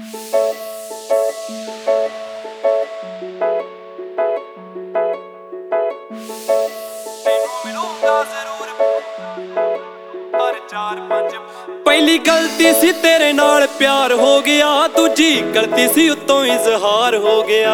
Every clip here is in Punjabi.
ਪਹਿਲੀ ਗਲਤੀ ਸੀ ਤੇਰੇ ਨਾਲ ਪਿਆਰ ਹੋ ਗਿਆ, ਦੂਜੀ ਗਲਤੀ ਸੀ ਉੱਤੋਂ ਇਜ਼ਹਾਰ ਹੋ ਗਿਆ।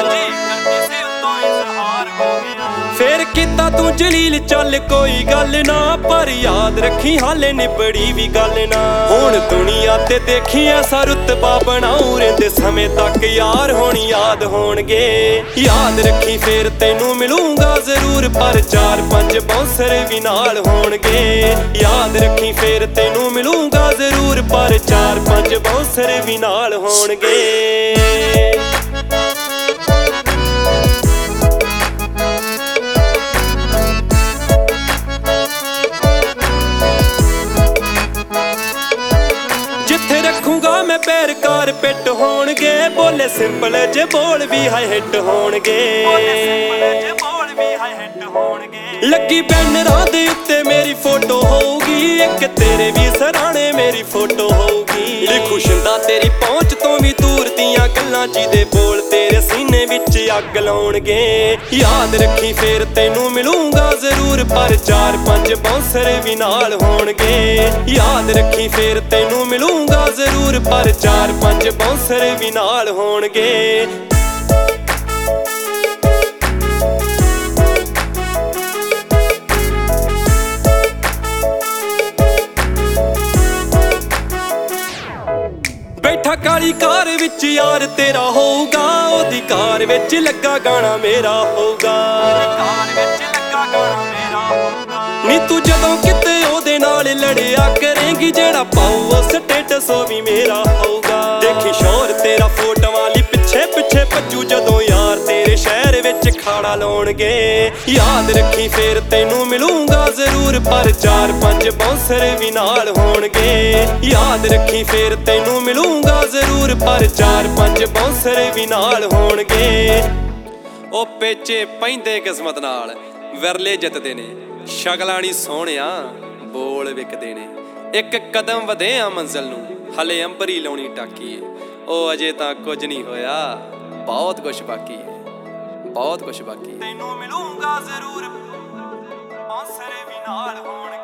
ਫੇਰ ਕੀਤਾ ਤੂੰ ਜਲੀਲ, ਚੱਲ ਕੋਈ ਗੱਲ ਨਾ, ਪਰ ਯਾਦ ਰੱਖੀ ਹਾਲੇ ਨਿਬੜੀ ਵੀ ਗੱਲ ਨਾ। ਹੁਣ ਦੁਨੀਆ ਤੇ ਦੇਖੀ ਐਸਾ ਰੁਤਬਾ ਬਣਾਉ, ਰਹਿੰਦੇ ਸਮੇਂ ਤੱਕ ਯਾਰ ਹੁਣ ਯਾਦ ਹੋਣਗੇ। ਯਾਦ ਰੱਖੀ ਫੇਰ ਤੈਨੂੰ ਮਿਲੂੰਗਾ ਜ਼ਰੂਰ, ਪਰ 4-5 ਬਾਉਂਸਰ ਵੀ ਨਾਲ ਹੋਣਗੇ। ਯਾਦ ਰੱਖੀ ਫੇਰ ਤੈਨੂੰ ਮਿਲੂੰਗਾ ਜ਼ਰੂਰ, ਪਰ 4-5 ਬਾਉਂਸਰ ਵੀ ਨਾਲ ਹੋਣਗੇ। ਜਿੱਥੇ ਰੱਖੂਗਾ ਮੈਂ ਪੈਰ ਕਾਰਪੇਟ ਹੋਣਗੇ, ਬੋਲੇ ਸਿੰਪਲ ਜੇ ਬੋਲ ਵੀ ਹਾਈ ਹਿੱਟ ਹੋਣਗੇ। ਲੱਗੀ ਬੈਨਰਾਂ ਦੇ ਉੱਤੇ ਮੇਰੀ ਫੋਟੋ ਹੋਊਗੀ, ਇੱਕ ਤੇਰੇ ਵੀ ਸਰਾਣੇ ਮੇਰੀ ਫੋਟੋ ਹੋਊਗੀ। ਲਿਖੂ ਸ਼ਿੰਦਾ ਤੇਰੀ ਪਹੁੰਚ ਤੋਂ ਵੀ ਦੂਰ ਦੀਆਂ ਗੱਲਾਂ, ਜਿਹਦੇ ਬੋਲ ਤੇਰੇ ਸੀਨੇ ਵਿੱਚ ਅੱਗ ਲਾਉਣਗੇ। ਯਾਦ ਰੱਖੀ ਫੇਰ ਤੈਨੂੰ ਮਿਲੂੰਗਾ ਜ਼ਰੂਰ, ਪਰ 4-5 ਬਾਉਂਸਰ ਵੀ ਨਾਲ ਹੋਣਗੇ। ਯਾਦ ਰੱਖੀ ਫੇਰ ਤੈਨੂੰ ਮਿਲੂੰਗਾ ਜ਼ਰੂਰ, ਪਰ 4-5 ਬਾਉਂਸਰ ਵੀ ਨਾਲ ਹੋਣਗੇ। ਬੈਠਾ ਕਾਲੀ ਕਾਰ ਵਿੱਚ ਯਾਰ ਤੇਰਾ ਹੋਊਗਾ, ਉਹਦੀ ਕਾਰ ਵਿੱਚ ਲੱਗਾ ਗਾਣਾ ਮੇਰਾ ਹੋਊਗਾ। ਨੀ ਤੂੰ ਜਦੋਂ ਕਿਤੇ ਉਹਦੇ ਨਾਲ ਲੜਿਆ ਕਰੇਂਗੀ, ਜਿਹੜਾ ਪਾਊ ਉਹ ਸਟੇਟਸ ਉਹ ਵੀ ਮੇਰਾ ਹੋਊਗਾ। ਦੇਖੀ ਸ਼ੋਰ ਤੇਰਾ ਫੋਟੋਆਂ ਲਈ ਪਿੱਛੇ ਪਿੱਛੇ ਭੱਜੂ, ਜਦੋਂ ਯਾਰ ਤੇਰੇ ਸ਼ਹਿਰ ਵਿੱਚ ਖਾੜਾ ਲਾਉਣਗੇ। ਯਾਦ ਰੱਖੀ ਫੇਰ ਤੈਨੂੰ ਮਿਲੂੰਗਾ ਜ਼ਰੂਰ, ਪਰ 4-5 ਬਾਉਂਸਰ ਵੀ ਨਾਲ ਹੋਣਗੇ। ਯਾਦ ਰੱਖੀ ਫੇਰ ਤੈਨੂੰ ਮਿਲੂੰਗਾ ਜ਼ਰੂਰ, ਪਰ 4-5 ਬਾਉਂਸਰ ਵੀ ਨਾਲ ਹੋਣਗੇ। ਉਹ ਪੇਚੇ ਪੈਂਦੇ ਕਿਸਮਤ ਨਾਲ, ਵਿਰਲੇ ਜਿੱਤਦੇ ਨੇ, ਸ਼ਕਲਾਂ ਨੀ ਸੋਹਣਿਆ ਬੋਲ ਵਿਕਦੇ ਨੇ। ਇੱਕ ਕਦਮ ਵਧੇ ਆ ਮੰਜ਼ਿਲ ਨੂੰ, ਹਲੇ ਅੰਬਰੀ ਲਾਉਣੀ ਟਾਕੀ ਏ। ਉਹ ਅਜੇ ਤਾਂ ਕੁਝ ਨਹੀਂ ਹੋਇਆ, ਬਹੁਤ ਕੁਛ ਬਾਕੀ ਏ, ਬਹੁਤ ਕੁਛ ਬਾਕੀ। ਤੈਨੂੰ ਮਿਲੂੰਗਾ ਜ਼ਰੂਰ, ਬਾਉਂਸਰ ਵੀ ਨਾਲ ਹੋਣਗੇ।